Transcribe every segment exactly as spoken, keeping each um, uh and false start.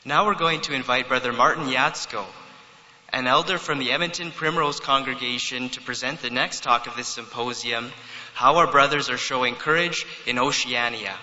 Now we're going to invite Brother Martin Yatsko, an elder from the Edmonton Primrose congregation, to present the next talk of this symposium, How Our Brothers Are Showing Courage in Oceania.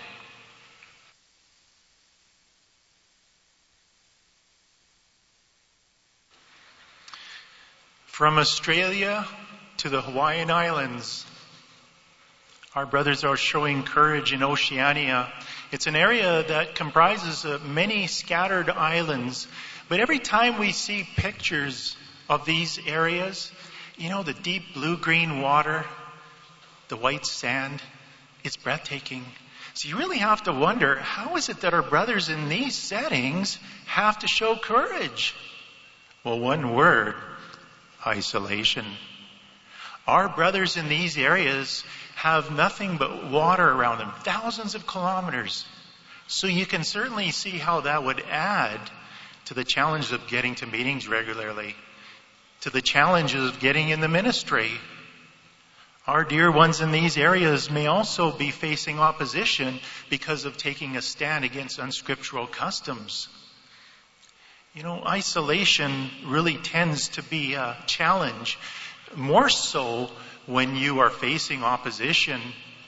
From Australia to the Hawaiian Islands, our brothers are showing courage in Oceania. It's an area that comprises of many scattered islands. But every time we see pictures of these areas, you know, the deep blue-green water, the white sand, it's breathtaking. So you really have to wonder, how is it that our brothers in these settings have to show courage? Well, one word: isolation. Our brothers in these areas have nothing but water around them, thousands of kilometers. So you can certainly see how that would add to the challenge of getting to meetings regularly, to the challenges of getting in the ministry. Our dear ones in these areas may also be facing opposition because of taking a stand against unscriptural customs. You know, isolation really tends to be a challenge, more so when you are facing opposition.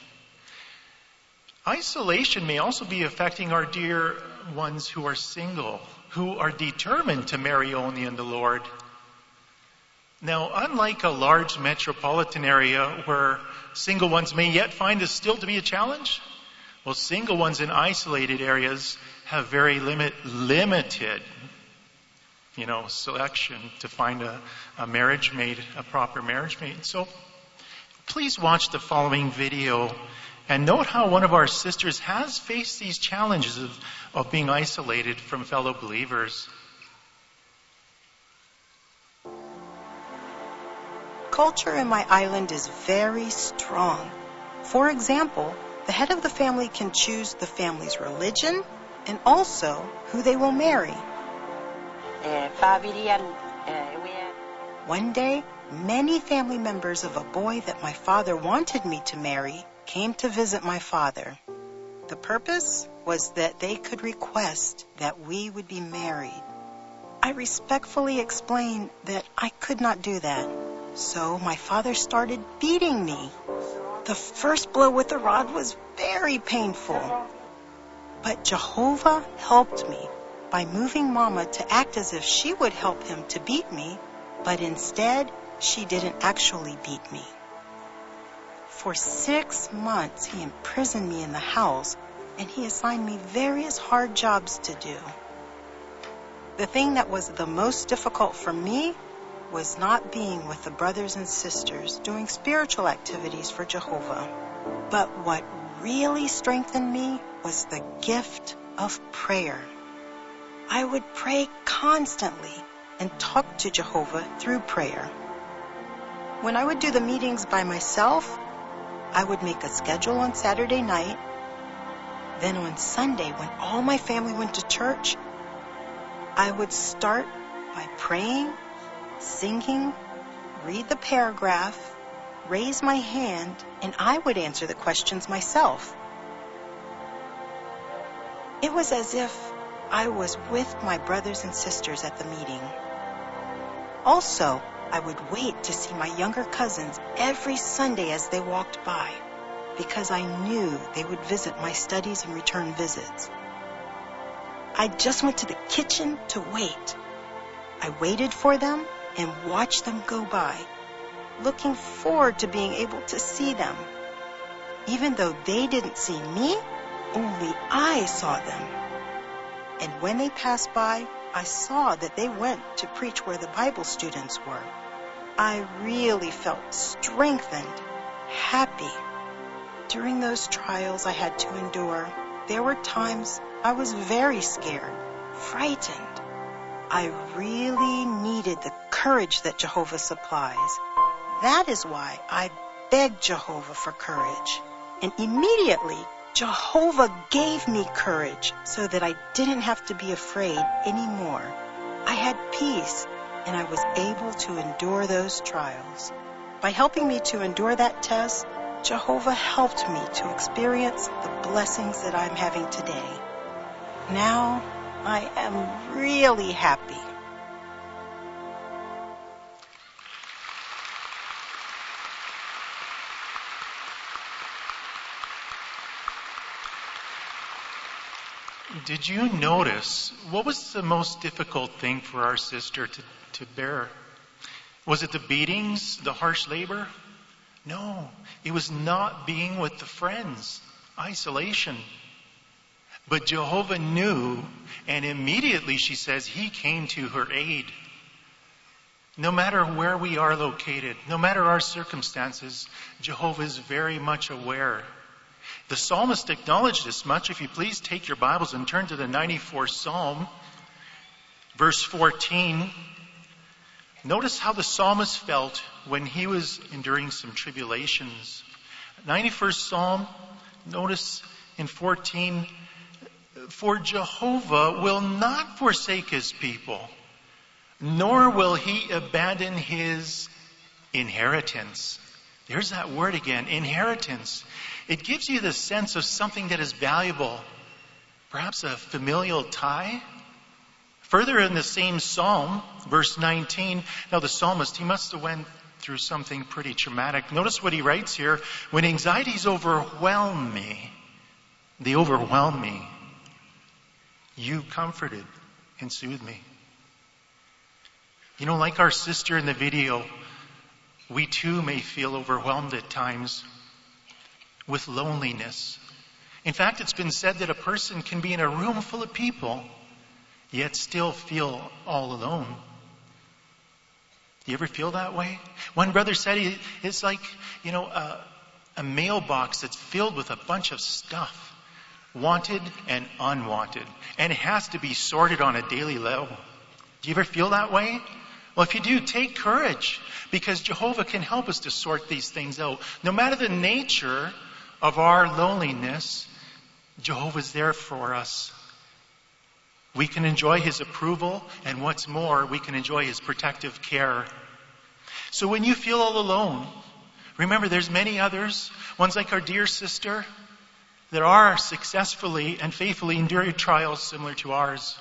Isolation may also be affecting our dear ones who are single, who are determined to marry only in the Lord. Now, unlike a large metropolitan area where single ones may yet find this still to be a challenge, well, single ones in isolated areas have very limit, limited you know, selection to find a, a marriage mate, a proper marriage mate. So please watch the following video and note how one of our sisters has faced these challenges of, of being isolated from fellow believers. Culture in my island is very strong. For example, the head of the family can choose the family's religion and also who they will marry. One day, many family members of a boy that my father wanted me to marry came to visit my father. The purpose was that they could request that we would be married. I respectfully explained that I could not do that. So my father started beating me. The first blow with the rod was very painful. But Jehovah helped me by moving Mama to act as if she would help him to beat me, but instead, she didn't actually beat me. For six months, he imprisoned me in the house, and he assigned me various hard jobs to do. The thing that was the most difficult for me was not being with the brothers and sisters doing spiritual activities for Jehovah. But what really strengthened me was the gift of prayer. I would pray constantly and talk to Jehovah through prayer. When I would do the meetings by myself, I would make a schedule on Saturday night. Then on Sunday, when all my family went to church, I would start by praying, singing, read the paragraph, raise my hand, and I would answer the questions myself. It was as if I was with my brothers and sisters at the meeting. Also, I would wait to see my younger cousins every Sunday as they walked by, because I knew they would visit my studies and return visits. I just went to the kitchen to wait. I waited for them and watched them go by, looking forward to being able to see them. Even though they didn't see me, only I saw them. And when they passed by, I saw that they went to preach where the Bible students were. I really felt strengthened, happy. During those trials I had to endure, there were times I was very scared, frightened. I really needed the courage that Jehovah supplies. That is why I begged Jehovah for courage. And immediately, Jehovah gave me courage so that I didn't have to be afraid anymore. I had peace, and I was able to endure those trials. By helping me to endure that test, Jehovah helped me to experience the blessings that I'm having today. Now, I am really happy. Did you notice what was the most difficult thing for our sister to, to bear? Was it the beatings, the harsh labor? No, it was not being with the friends, isolation. But Jehovah knew, and immediately, she says, he came to her aid. No matter where we are located, no matter our circumstances, Jehovah is very much aware. The psalmist acknowledged this much. If you please take your Bibles and turn to the ninety-fourth Psalm, verse fourteen. Notice how the psalmist felt when he was enduring some tribulations. ninety-first Psalm, notice in fourteen, for Jehovah will not forsake his people, nor will he abandon his inheritance. There's that word again, inheritance. It gives you the sense of something that is valuable, perhaps a familial tie. Further in the same psalm, verse nineteen, now the psalmist, he must have went through something pretty traumatic. Notice what he writes here. When anxieties overwhelm me, they overwhelm me, you comforted and soothed me. You know, like our sister in the video, we too may feel overwhelmed at times with loneliness. In fact, it's been said that a person can be in a room full of people, yet still feel all alone. Do you ever feel that way? One brother said he, it's like, you know, a, a mailbox that's filled with a bunch of stuff, wanted and unwanted, and it has to be sorted on a daily level. Do you ever feel that way? Well, if you do, take courage, because Jehovah can help us to sort these things out. No matter the nature of our loneliness, Jehovah's there for us. We can enjoy his approval, and what's more, we can enjoy his protective care. So when you feel all alone, remember there's many others, ones like our dear sister, that are successfully and faithfully enduring trials similar to ours.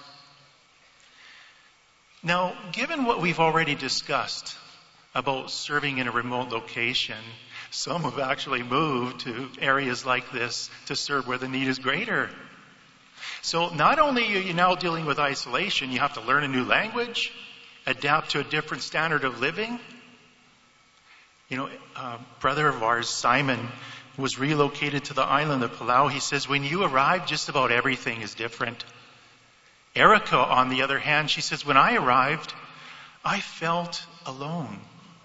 Now, given what we've already discussed about serving in a remote location, some have actually moved to areas like this to serve where the need is greater. So not only are you now dealing with isolation, you have to learn a new language, adapt to a different standard of living. You know, a brother of ours, Simon, was relocated to the island of Palau. He says, when you arrive, just about everything is different. Erica, on the other hand, she says, when I arrived, I felt alone.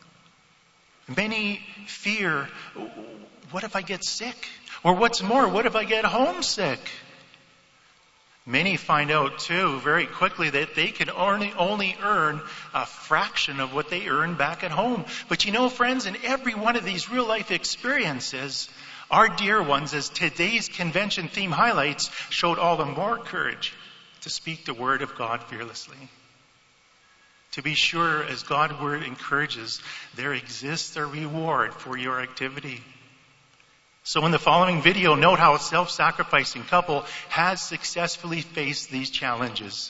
Many fear, what if I get sick? Or what's more, what if I get homesick? Many find out too very quickly that they can only, only earn a fraction of what they earn back at home. But you know, friends, in every one of these real life experiences, our dear ones, as today's convention theme highlights, showed all the more courage to speak the word of God fearlessly. To be sure, as God's word encourages, there exists a reward for your activity. So in the following video, note how a self-sacrificing couple has successfully faced these challenges.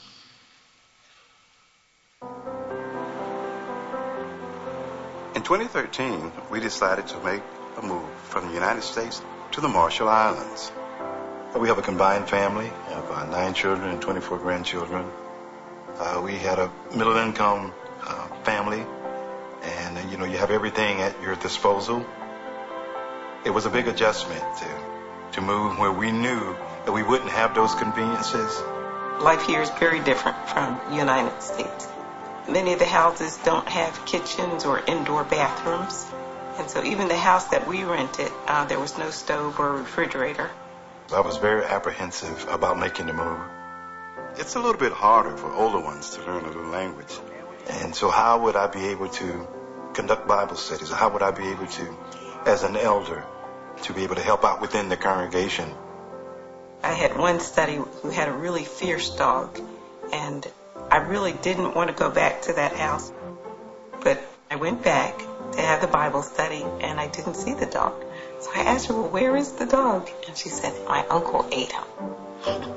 In twenty thirteen, we decided to make a move from the United States to the Marshall Islands. We have a combined family of uh, nine children and twenty-four grandchildren. Uh, we had a middle-income uh, family, and uh, you know, you have everything at your disposal. It was a big adjustment to to move where we knew that we wouldn't have those conveniences. Life here is very different from the United States. Many of the houses don't have kitchens or indoor bathrooms, and so even the house that we rented, uh, there was no stove or refrigerator. I was very apprehensive about making the move. It's a little bit harder for older ones to learn a new language. And so how would I be able to conduct Bible studies? How would I be able to, as an elder, to be able to help out within the congregation? I had one study who had a really fierce dog, and I really didn't want to go back to that house. But I went back to have the Bible study, and I didn't see the dog. So I asked her, well, where is the dog? And she said, my uncle ate him.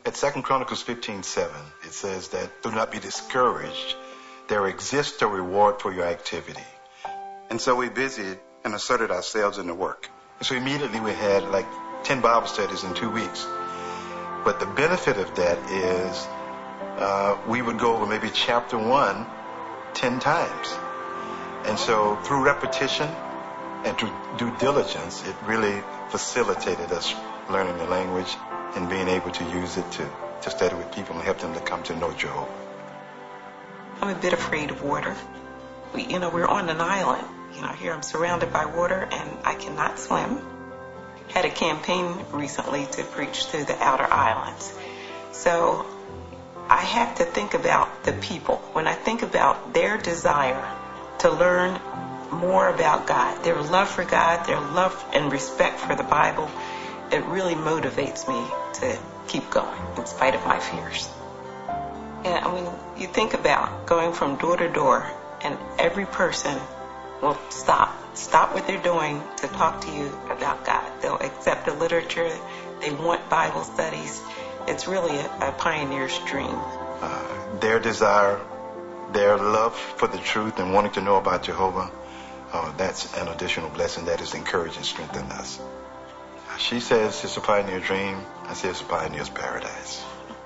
At Second Chronicles fifteen seven, it says that do not be discouraged. There exists a reward for your activity. And so we busied and asserted ourselves in the work. And so immediately we had like ten Bible studies in two weeks. But the benefit of that is uh, we would go over maybe chapter one ten times. And so through repetition and through due diligence, it really facilitated us learning the language and being able to use it to, to study with people and help them to come to know Jehovah. I'm a bit afraid of water. We, you know, we're on an island. You know, here I'm surrounded by water and I cannot swim. Had a campaign recently to preach through the outer islands. So I have to think about the people. When I think about their desire to learn more about God, their love for God, their love and respect for the Bible, it really motivates me to keep going in spite of my fears. And I mean, you think about going from door to door and every person will stop, stop what they're doing to talk to you about God. They'll accept the literature. They want Bible studies. It's really a, a pioneer's dream. Uh, their desire, their love for the truth and wanting to know about Jehovah, uh, that's an additional blessing that has encouraged and strengthened us. She says it's a pioneer dream. I say it's a pioneer's paradise.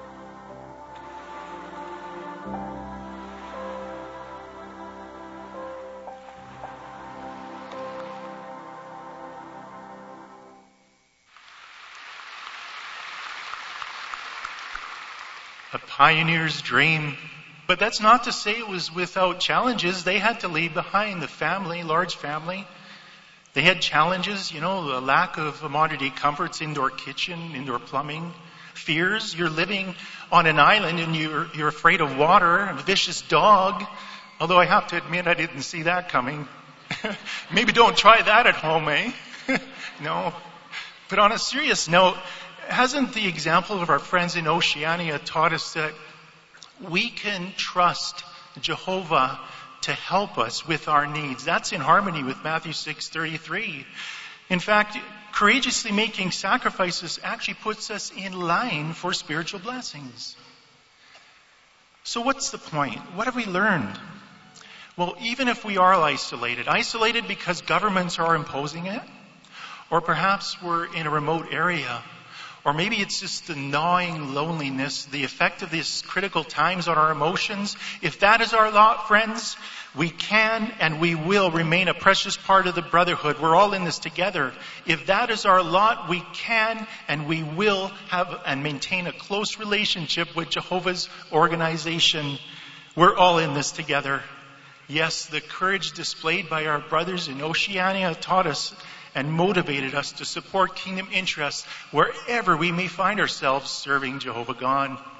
A pioneer's dream. But that's not to say it was without challenges. They had to leave behind the family, large family. They had challenges, you know, the lack of modern day comforts, indoor kitchen, indoor plumbing, fears. You're living on an island and you're, you're afraid of water, a vicious dog. Although I have to admit I didn't see that coming. Maybe don't try that at home, eh? No. But on a serious note, hasn't the example of our friends in Oceania taught us that we can trust Jehovah to help us with our needs? That's in harmony with Matthew six thirty-three. In fact, courageously making sacrifices actually puts us in line for spiritual blessings. So what's the point? What have we learned? Well, even if we are isolated, isolated because governments are imposing it, or perhaps we're in a remote area, or maybe it's just the gnawing loneliness, the effect of these critical times on our emotions. If that is our lot, friends, we can and we will remain a precious part of the brotherhood. We're all in this together. If that is our lot, we can and we will have and maintain a close relationship with Jehovah's organization. We're all in this together. Yes, the courage displayed by our brothers in Oceania taught us and motivated us to support kingdom interests wherever we may find ourselves serving Jehovah God.